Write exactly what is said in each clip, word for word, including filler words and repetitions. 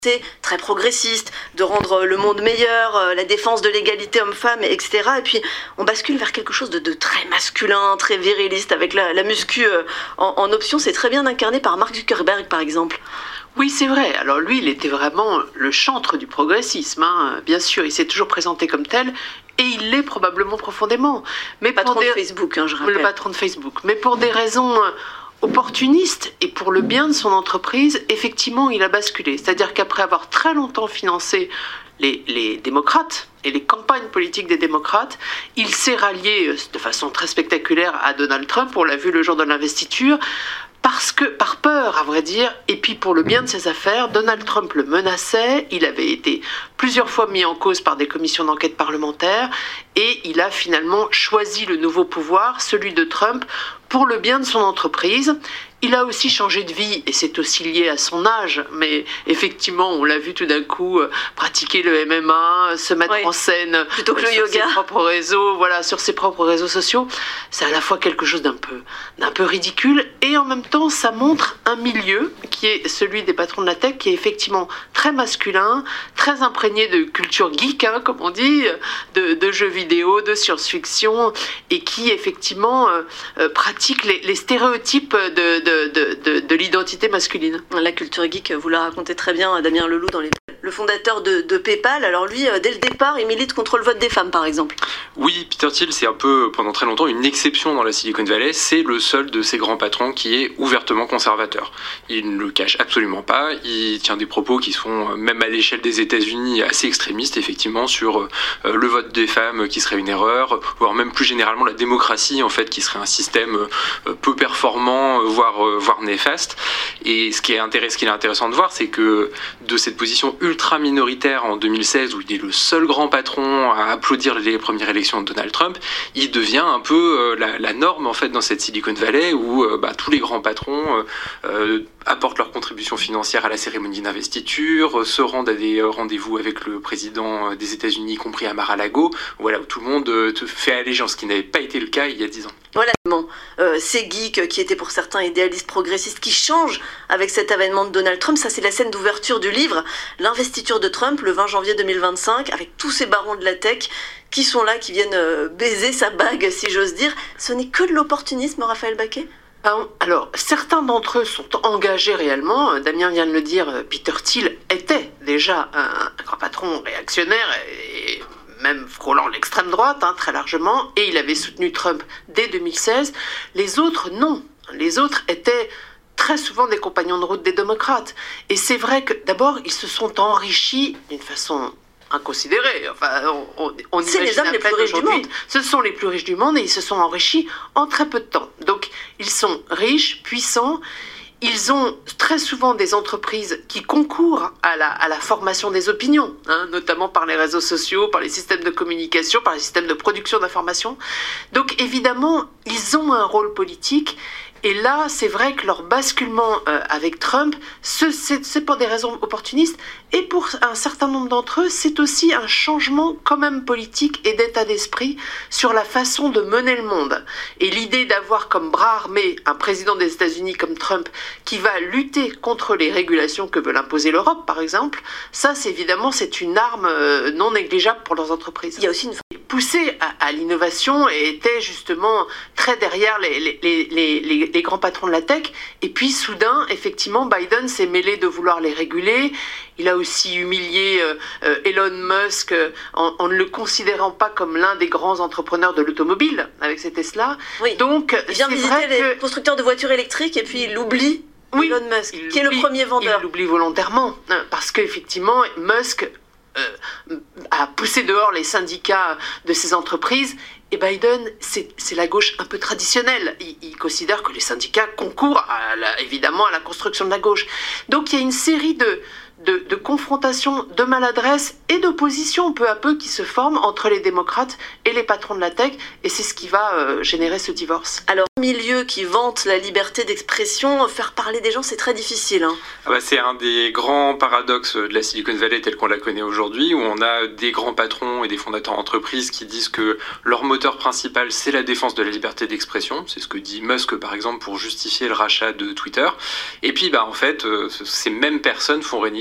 très progressiste, de rendre le monde meilleur, euh, la défense de l'égalité homme-femme, et cetera. Et puis on bascule vers quelque chose de, de très masculin, très viriliste, avec la, la muscu euh, en, en option. C'est très bien incarné par Mark Zuckerberg, par exemple. Oui, c'est vrai. Alors lui, il était vraiment le chantre du progressisme, hein. Bien sûr, il s'est toujours présenté comme tel, et il l'est probablement profondément. Mais le patron pour des... de Facebook, hein, je rappelle. Le patron de Facebook. Mais pour des raisons opportuniste et pour le bien de son entreprise, effectivement, il a basculé. C'est-à-dire qu'après avoir très longtemps financé les, les démocrates et les campagnes politiques des démocrates, il s'est rallié de façon très spectaculaire à Donald Trump, on l'a vu le jour de l'investiture, parce que, par peur, à vrai dire, et puis pour le bien de ses affaires, Donald Trump le menaçait, il avait été plusieurs fois mis en cause par des commissions d'enquête parlementaires, et il a finalement choisi le nouveau pouvoir, celui de Trump, pour le bien de son entreprise. Il a aussi changé de vie, et c'est aussi lié à son âge, mais effectivement, on l'a vu tout d'un coup euh, pratiquer le M M A, se mettre oui. en scène plutôt que euh, le sur yoga. ses propres réseaux, voilà, sur ses propres réseaux sociaux. C'est à la fois quelque chose d'un peu, d'un peu ridicule, et en même temps, ça montre un milieu qui est celui des patrons de la tech, qui est effectivement très masculin, très imprégné de culture geek, hein, comme on dit, de, de jeux vidéo, de science-fiction, et qui effectivement euh, euh, pratique les, les stéréotypes de, de De, de, de, de l'identité masculine. La culture geek, vous la racontez très bien, Damien Leloup, dans les... le fondateur de, de PayPal. Alors lui, dès le départ, il milite contre le vote des femmes, par exemple. Oui, Peter Thiel, c'est un peu, pendant très longtemps, une exception dans la Silicon Valley. C'est le seul de ces grands patrons qui est ouvertement conservateur. Il ne le cache absolument pas. Il tient des propos qui sont, même à l'échelle des États-Unis, assez extrémistes, effectivement, sur euh, le vote des femmes qui serait une erreur, voire même plus généralement la démocratie, en fait, qui serait un système euh, peu performant, voire voire néfaste. Et ce qui est intéressant, ce qu'il est intéressant de voir, c'est que de cette position ultra minoritaire en deux mille seize, où il est le seul grand patron à applaudir les premières élections de Donald Trump, il devient un peu la, la norme en fait dans cette Silicon Valley où bah, tous les grands patrons euh, apportent leur contribution financière à la cérémonie d'investiture, se rendent à des rendez-vous avec le président des États-Unis, y compris à Mar-a-Lago, voilà, où tout le monde fait allégeance, ce qui n'avait pas été le cas il y a dix ans. Voilà, euh, ces geeks qui étaient pour certains idéalistes progressistes qui changent avec cet avènement de Donald Trump. Ça, c'est la scène d'ouverture du livre, l'investiture de Trump le vingt janvier deux mille vingt-cinq, avec tous ces barons de la tech qui sont là, qui viennent euh, baiser sa bague, si j'ose dire. Ce n'est que de l'opportunisme, Raphaël Baquet ? Alors, certains d'entre eux sont engagés réellement. Damien vient de le dire, Peter Thiel était déjà un, un grand patron réactionnaire et même frôlant l'extrême droite, hein, très largement, et il avait soutenu Trump dès deux mille seize. Les autres, non. Les autres étaient très souvent des compagnons de route des démocrates. Et c'est vrai que, d'abord, ils se sont enrichis d'une façon inconsidérée. Enfin, on, on, on c'est les hommes les plus riches du monde. Ce sont les plus riches du monde et ils se sont enrichis en très peu de temps. Donc, ils sont riches, puissants. Ils ont très souvent des entreprises qui concourent à la, à la formation des opinions, hein, notamment par les réseaux sociaux, par les systèmes de communication, par les systèmes de production d'informations. Donc évidemment, ils ont un rôle politique. Et là, c'est vrai que leur basculement euh, avec Trump, ce, c'est, c'est pour des raisons opportunistes. Et pour un certain nombre d'entre eux, c'est aussi un changement quand même politique et d'état d'esprit sur la façon de mener le monde. Et l'idée d'avoir comme bras armé un président des États-Unis comme Trump qui va lutter contre les régulations que veut imposer l'Europe, par exemple, ça, c'est évidemment, c'est une arme euh, non négligeable pour leurs entreprises. Il y a aussi une poussée à, à l'innovation et était justement très derrière les, les, les, les, les grands patrons de la tech. Et puis soudain, effectivement, Biden s'est mêlé de vouloir les réguler. Il a aussi humilié euh, Elon Musk euh, en, en ne le considérant pas comme l'un des grands entrepreneurs de l'automobile avec ses Tesla. Oui. Donc, il vient c'est visiter vrai les que... constructeurs de voitures électriques et puis il oublie oui, Elon Musk, qui est le premier vendeur. Il l'oublie volontairement, parce qu'effectivement, Musk euh, a poussé dehors les syndicats de ces entreprises. Et Biden, c'est, c'est la gauche un peu traditionnelle. Il, il considère que les syndicats concourent à la, évidemment à la construction de la gauche. Donc il y a une série de, de, de confrontations, de maladresses et d'oppositions peu à peu qui se forment entre les démocrates et les patrons de la tech. Et c'est ce qui va euh, générer ce divorce. Alors, milieu qui vante la liberté d'expression, faire parler des gens, c'est très difficile. Hein. Ah bah c'est un des grands paradoxes de la Silicon Valley telle qu'on la connaît aujourd'hui, où on a des grands patrons et des fondateurs d'entreprises qui disent que leur moteur principal, c'est la défense de la liberté d'expression. C'est ce que dit Musk, par exemple, pour justifier le rachat de Twitter. Et puis, bah, en fait, euh, ces mêmes personnes font régner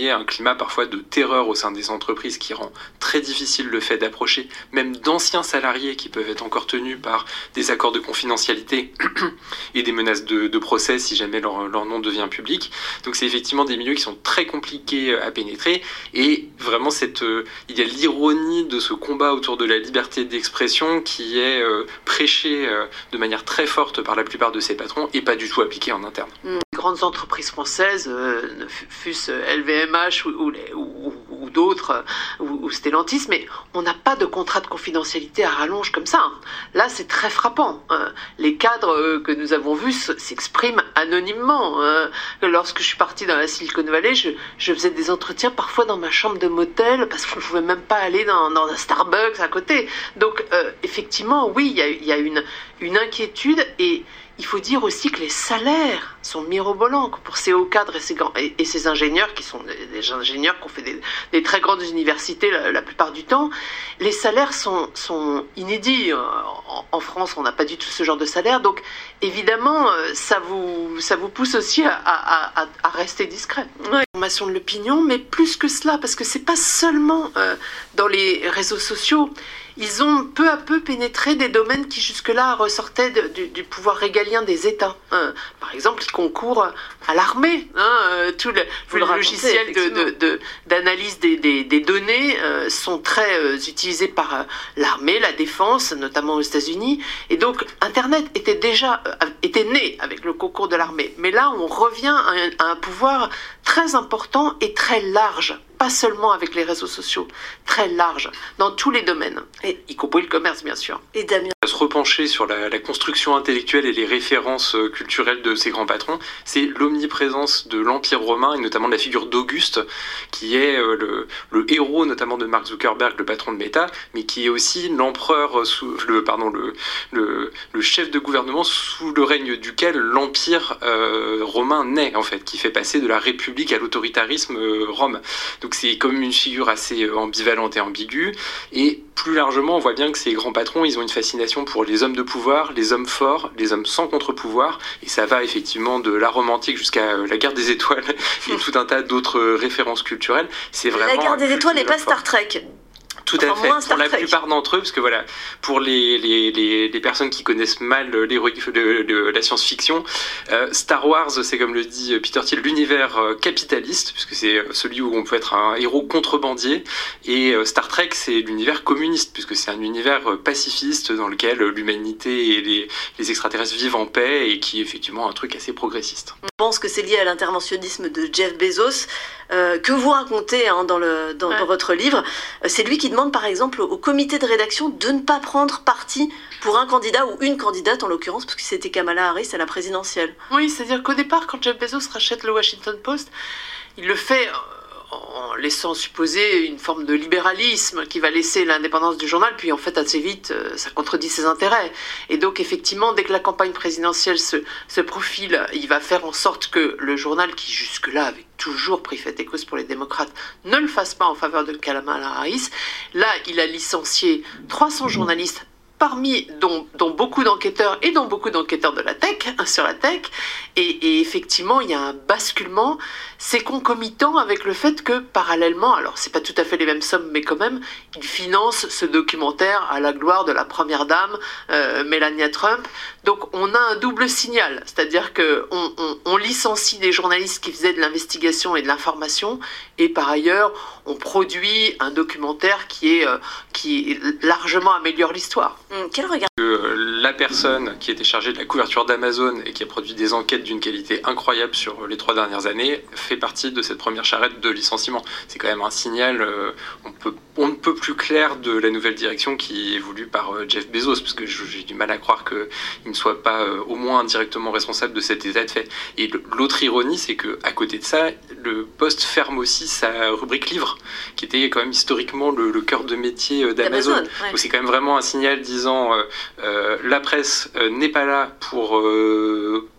créer un climat parfois de terreur au sein des entreprises qui rend très difficile le fait d'approcher même d'anciens salariés qui peuvent être encore tenus par des accords de confidentialité et des menaces de, de procès si jamais leur, leur nom devient public. Donc c'est effectivement des milieux qui sont très compliqués à pénétrer, et vraiment cette, euh, il y a l'ironie de ce combat autour de la liberté d'expression qui est euh, prêché euh, de manière très forte par la plupart de ces patrons et pas du tout appliqué en interne. Les grandes entreprises françaises, euh, fût-ce L V M H ou, ou, ou, ou d'autres, ou, ou Stellantis, mais on n'a pas de contrat de confidentialité à rallonge comme ça. Là, c'est très frappant. Euh, les cadres euh, que nous avons vus s'expriment anonymement. Euh, lorsque je suis partie dans la Silicon Valley, je, je faisais des entretiens parfois dans ma chambre de motel parce qu'on ne pouvait même pas aller dans, dans un Starbucks à côté. Donc, euh, effectivement, oui, il y a, y a une, une inquiétude, et il faut dire aussi que les salaires sont mirobolants pour ces hauts cadres et ces, et, et ces ingénieurs qui sont des, des ingénieurs qui ont fait des, des très grandes universités la, la plupart du temps. Les salaires sont, sont inédits. En, en France, on n'a pas du tout ce genre de salaire. Donc, évidemment, ça vous, ça vous pousse aussi à, à, à, à rester discret. Ouais. Formation de l'opinion, mais plus que cela, parce que c'est pas seulement euh, dans les réseaux sociaux. Ils ont peu à peu pénétré des domaines qui jusque-là ressortaient de, du, du pouvoir régalien des États. Hein. Par exemple, ils concourent à l'armée. Hein. Tout le, le, le logiciel de, de, de, d'analyse des, des, des données euh, sont très euh, utilisés par euh, l'armée, la défense, notamment aux États-Unis. Et donc, Internet était déjà euh, était né avec le concours de l'armée. Mais là, on revient à un, à un pouvoir très important et très large. Pas seulement avec les réseaux sociaux, très large, dans tous les domaines, et y compris le commerce, bien sûr. Et Damien, se repencher sur la, la construction intellectuelle et les références culturelles de ces grands patrons, c'est l'omniprésence de l'Empire romain, et notamment de la figure d'Auguste, qui est euh, le, le héros notamment de Mark Zuckerberg, le patron de Meta, mais qui est aussi l'empereur, sous, le, pardon, le, le, le chef de gouvernement sous le règne duquel l'Empire euh, romain naît, en fait, qui fait passer de la République à l'autoritarisme euh, Rome. Donc c'est comme une figure assez ambivalente et ambiguë, et plus largement, on voit bien que ces grands patrons, ils ont une fascination pour les hommes de pouvoir, les hommes forts, les hommes sans contre-pouvoir, et ça va effectivement de la Rome antique jusqu'à la guerre des étoiles et tout un tas d'autres références culturelles. C'est vraiment la guerre des étoiles n'est pas Star Trek. Tout à fait, pour la plupart d'entre eux, parce que voilà, pour les, les, les, les personnes qui connaissent mal la science-fiction, euh, Star Wars, c'est comme le dit Peter Thiel, l'univers euh, capitaliste, puisque c'est celui où on peut être un héros contrebandier, et euh, Star Trek, c'est l'univers communiste, puisque c'est un univers euh, pacifiste dans lequel l'humanité et les, les extraterrestres vivent en paix, et qui est effectivement un truc assez progressiste. Je pense que c'est lié à l'interventionnisme de Jeff Bezos, euh, que vous racontez hein, dans, le, dans, ouais. dans votre livre. C'est lui qui demande par exemple au comité de rédaction de ne pas prendre parti pour un candidat ou une candidate en l'occurrence, parce que c'était Kamala Harris à la présidentielle. Oui, c'est-à-dire qu'au départ, quand Jeff Bezos rachète le Washington Post, il le fait en laissant supposer une forme de libéralisme qui va laisser l'indépendance du journal, puis en fait assez vite ça contredit ses intérêts. Et donc effectivement, dès que la campagne présidentielle se, se profile, il va faire en sorte que le journal, qui jusque-là avait toujours pris fait et cause pour les démocrates, ne le fasse pas en faveur de Kamala Harris. Là, il a licencié trois cents journalistes, parmi dont, dont beaucoup d'enquêteurs et dont beaucoup d'enquêteurs de la tech, hein, sur la tech, et, et effectivement il y a un basculement, c'est concomitant avec le fait que parallèlement, alors c'est pas tout à fait les mêmes sommes, mais quand même, il finance ce documentaire à la gloire de la première dame, euh, Melania Trump. Donc on a un double signal, c'est-à-dire que on, on, on licencie des journalistes qui faisaient de l'investigation et de l'information, et par ailleurs on produit un documentaire qui est euh, qui largement améliore l'histoire. Mmh, quel regard que la personne qui était chargée de la couverture d'Amazon et qui a produit des enquêtes d'une qualité incroyable sur les trois dernières années fait partie de cette première charrette de licenciement. C'est quand même un signal, euh, on, peut, on ne peut plus clair de la nouvelle direction qui est voulue par euh, Jeff Bezos, parce que j'ai du mal à croire qu'il ne soit pas euh, au moins indirectement responsable de cet état de fait. Et l'autre ironie, c'est qu'à côté de ça, le Post ferme aussi sa rubrique livre, qui était quand même historiquement le, le cœur de métier d'Amazon. Ouais. Donc c'est quand même vraiment un signal disant euh, euh, la presse euh, n'est pas là pour euh,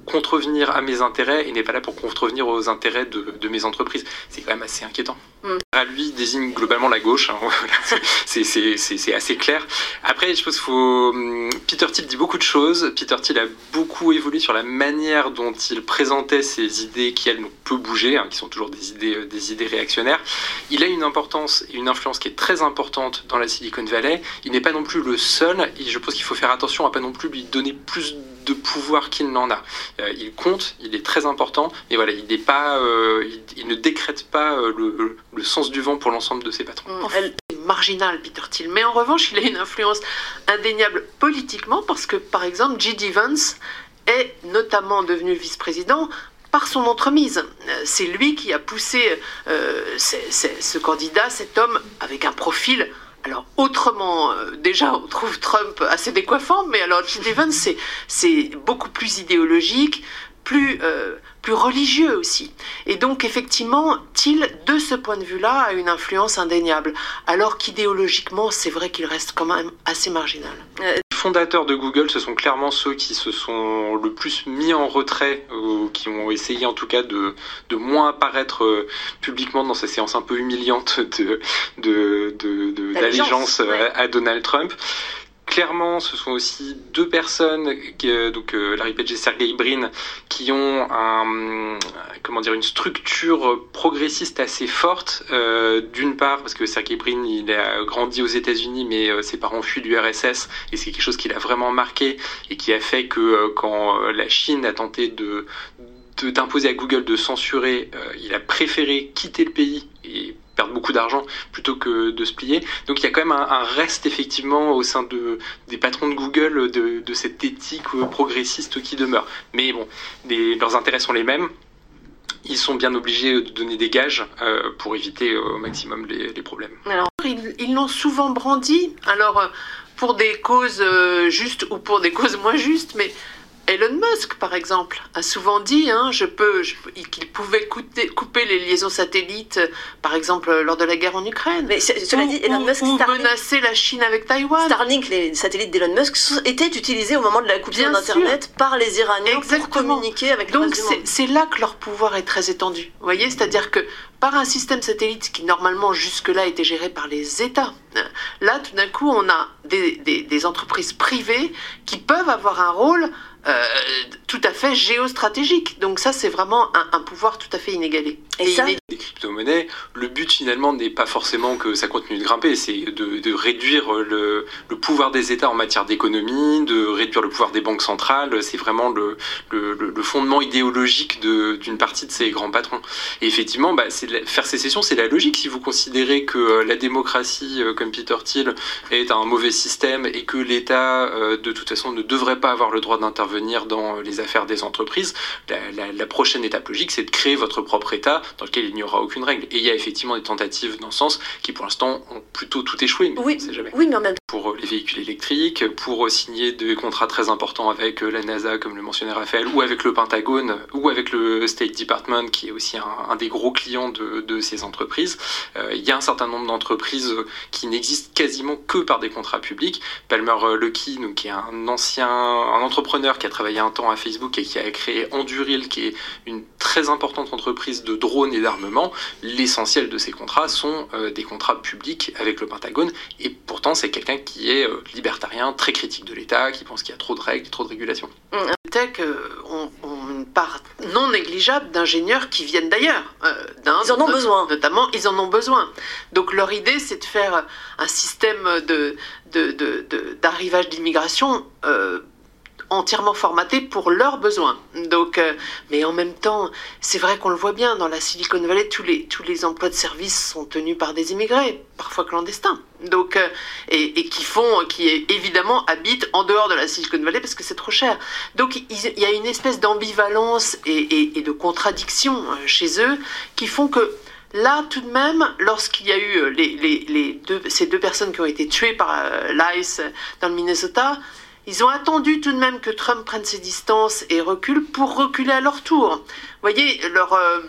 contrevenir à mes intérêts et n'est pas là pour contrevenir aux intérêts de, de mes entreprises. C'est quand même assez inquiétant. Mm. À lui désigne globalement la gauche, hein. c'est, c'est, c'est, c'est assez clair. Après, je pense qu'il faut... Peter Thiel dit beaucoup de choses. Peter Thiel a beaucoup évolué sur la manière dont il présentait ses idées qui, elles, ne peuvent bouger, hein, qui sont toujours des idées, des idées réactionnaires. Il a une importance et une influence qui est très importante dans la Silicon Valley. Il n'est pas non plus le seul, et je pense qu'il faut faire attention à pas non plus lui donner plus de pouvoir qu'il n'en a. Euh, il compte, il est très important, mais voilà, il n'est pas, euh, il, il ne décrète pas euh, le, le sens du vent pour l'ensemble de ses patrons. En fait, il est marginal, Peter Thiel, mais en revanche, il a une influence indéniable politiquement parce que, par exemple, J D Vance est notamment devenu vice-président par son entremise. C'est lui qui a poussé euh, c'est, c'est, ce candidat, cet homme, avec un profil... Alors, autrement, euh, déjà, on trouve Trump assez décoiffant, mais alors, J D Vance, c'est, c'est beaucoup plus idéologique, plus, euh, plus religieux aussi. Et donc, effectivement, Thiel, de ce point de vue-là, a une influence indéniable. Alors qu'idéologiquement, c'est vrai qu'il reste quand même assez marginal. Les fondateurs de Google, ce sont clairement ceux qui se sont le plus mis en retrait, ou qui ont essayé en tout cas de, de moins apparaître euh, publiquement dans ces séances un peu humiliantes de, de, de, de, d'allégeance ouais. à, à Donald Trump. Clairement, ce sont aussi deux personnes, donc euh, Larry Page et Sergey Brin, qui ont un, comment dire, une structure progressiste assez forte. Euh, d'une part, parce que Sergey Brin, il a grandi aux États-Unis, mais euh, ses parents fuient l'U R S S, et c'est quelque chose qui l'a vraiment marqué et qui a fait que euh, quand la Chine a tenté de, de d'imposer à Google de censurer, euh, il a préféré quitter le pays et perdre beaucoup d'argent plutôt que de se plier. Donc il y a quand même un, un reste effectivement au sein de, des patrons de Google de, de cette éthique progressiste qui demeure. Mais bon, les, leurs intérêts sont les mêmes. Ils sont bien obligés de donner des gages euh, pour éviter au maximum les, les problèmes. Alors, ils, ils l'ont souvent brandi, alors pour des causes euh, justes ou pour des causes moins justes, mais Elon Musk, par exemple, a souvent dit hein, je peux, je, qu'il pouvait couper, couper les liaisons satellites, par exemple, lors de la guerre en Ukraine. Mais cela dit, Elon Musk... Ou Starlink, menacer la Chine avec Taïwan. Starlink, les satellites d'Elon Musk, étaient utilisés au moment de la coupure d'Internet sûr. par les Iraniens Exactement. pour communiquer avec le Donc reste du monde. C'est là que leur pouvoir est très étendu. Vous voyez, c'est-à-dire que par un système satellite qui, normalement, jusque-là, était géré par les États, là, tout d'un coup, on a des, des, des entreprises privées qui peuvent avoir un rôle Euh, tout à fait géostratégique. Donc ça, c'est vraiment un, un pouvoir tout à fait inégalé. Et, Et ça, inégalé. Les crypto-monnaies, le but finalement n'est pas forcément que ça continue de grimper, c'est de, de réduire le, le pouvoir des États en matière d'économie, de réduire le pouvoir des banques centrales. C'est vraiment le, le, le fondement idéologique de, d'une partie de ces grands patrons. Et effectivement, bah, c'est la, faire sécession, c'est la logique. Si vous considérez que la démocratie, comme Peter Thiel, est un mauvais système et que l'État, de toute façon, ne devrait pas avoir le droit d'intervenir venir dans les affaires des entreprises, la, la, la prochaine étape logique, c'est de créer votre propre État dans lequel il n'y aura aucune règle. Et il y a effectivement des tentatives dans ce sens qui, pour l'instant, ont plutôt tout échoué, mais oui, on ne sait jamais. Oui, mais en même temps... Pour les véhicules électriques, pour signer des contrats très importants avec la NASA, comme le mentionnait Raphaël, ou avec le Pentagone, ou avec le State Department, qui est aussi un, un des gros clients de, de ces entreprises. Euh, il y a un certain nombre d'entreprises qui n'existent quasiment que par des contrats publics. Palmer Luckey, donc, qui est un ancien un entrepreneur qui a travaillé un temps à Facebook et qui a créé Anduril, qui est une très importante entreprise de drones et d'armement. L'essentiel de ces contrats sont euh, des contrats publics avec le Pentagone, et pourtant c'est quelqu'un qui est euh, libertarien, très critique de l'État, qui pense qu'il y a trop de règles, trop de régulations. Tech euh, ont, ont une part non négligeable d'ingénieurs qui viennent d'ailleurs. Euh, ils en ont besoin. Notamment, ils en ont besoin. Donc leur idée, c'est de faire un système de, de, de, de, d'arrivage d'immigration euh, entièrement formaté pour leurs besoins. Donc, euh, mais en même temps, c'est vrai qu'on le voit bien, dans la Silicon Valley, tous les, tous les emplois de service sont tenus par des immigrés, parfois clandestins. Donc, euh, et, et qui font, qui évidemment habitent en dehors de la Silicon Valley parce que c'est trop cher. Donc, il, il y a une espèce d'ambivalence et, et, et de contradiction chez eux qui font que là, tout de même, lorsqu'il y a eu les, les, les deux, ces deux personnes qui ont été tuées par euh, l'ICE dans le Minnesota, ils ont attendu tout de même que Trump prenne ses distances et recule pour reculer à leur tour. Vous voyez, leur, euh,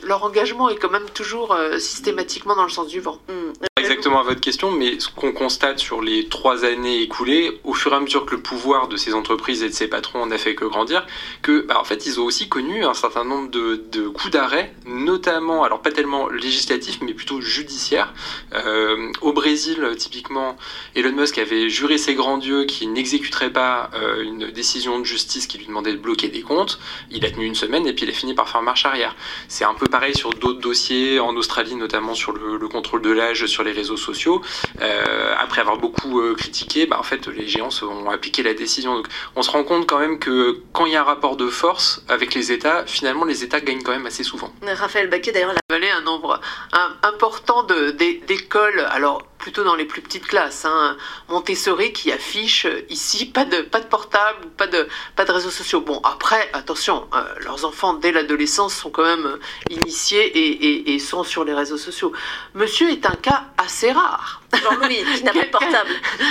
leur engagement est quand même toujours euh, systématiquement dans le sens du vent. Mmh. Exactement à votre question, mais ce qu'on constate sur les trois années écoulées, au fur et à mesure que le pouvoir de ces entreprises et de ces patrons n'a fait que grandir, que bah, en fait ils ont aussi connu un certain nombre de, de coups d'arrêt, notamment, alors pas tellement législatifs, mais plutôt judiciaires. Euh, au Brésil, typiquement, Elon Musk avait juré ses grands dieux qu'il n'exécuterait pas euh, une décision de justice qui lui demandait de bloquer des comptes. Il a tenu une semaine et puis il a fini par faire marche arrière. C'est un peu pareil sur d'autres dossiers, en Australie notamment sur le, le contrôle de l'âge sur les réseaux sociaux. Euh, après avoir beaucoup euh, critiqué, bah, en fait les géants ont appliqué la décision. Donc on se rend compte quand même que quand il y a un rapport de force avec les États, finalement les États gagnent quand même assez souvent. Raphaël Baquet d'ailleurs, Il valait un nombre un, important de, d'écoles, alors plutôt dans les plus petites classes, hein. Montessori qui affiche ici pas de, pas de portable, pas de, pas de réseaux sociaux. Bon, après, attention, euh, leurs enfants dès l'adolescence sont quand même initiés et, et, et sont sur les réseaux sociaux. Monsieur est un cas assez rare. Jean-Louis, qui n'a pas de portable.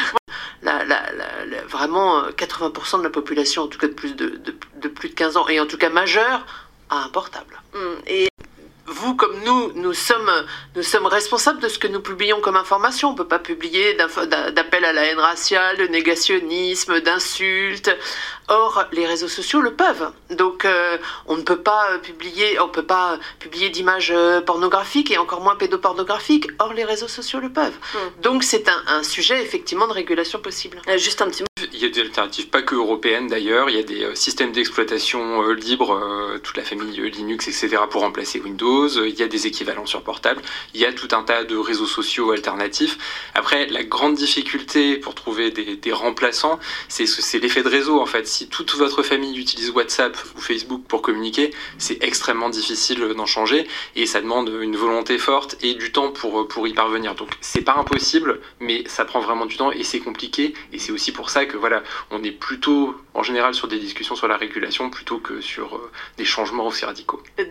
La, la, la, la, vraiment, quatre-vingts pour cent de la population, en tout cas de plus de, de, de plus de quinze ans, et en tout cas majeure, a un portable. Mmh. Et vous comme nous, nous sommes, nous sommes responsables de ce que nous publions comme information. On ne peut pas publier d'appels à la haine raciale, de négationnisme, d'insultes. Or, les réseaux sociaux le peuvent. Donc, euh, on ne peut pas publier, on peut pas publier d'images pornographiques et encore moins pédopornographiques. Or, les réseaux sociaux le peuvent. Mmh. Donc, c'est un, un sujet effectivement de régulation possible. Euh, juste un petit mot. Il y a des alternatives, pas que européennes d'ailleurs. Il y a des euh, systèmes d'exploitation euh, libres, euh, toute la famille euh, Linux, et cetera pour remplacer Windows. Il y a des équivalents sur portable. Il y a tout un tas de réseaux sociaux alternatifs. Après, la grande difficulté pour trouver des, des remplaçants, c'est, c'est l'effet de réseau en fait. Si toute votre famille utilise WhatsApp ou Facebook pour communiquer, c'est extrêmement difficile d'en changer et ça demande une volonté forte et du temps pour, pour y parvenir. Donc c'est pas impossible, mais ça prend vraiment du temps et c'est compliqué. Et c'est aussi pour ça que voilà, on est plutôt en général sur des discussions sur la régulation plutôt que sur euh, des changements aussi radicaux.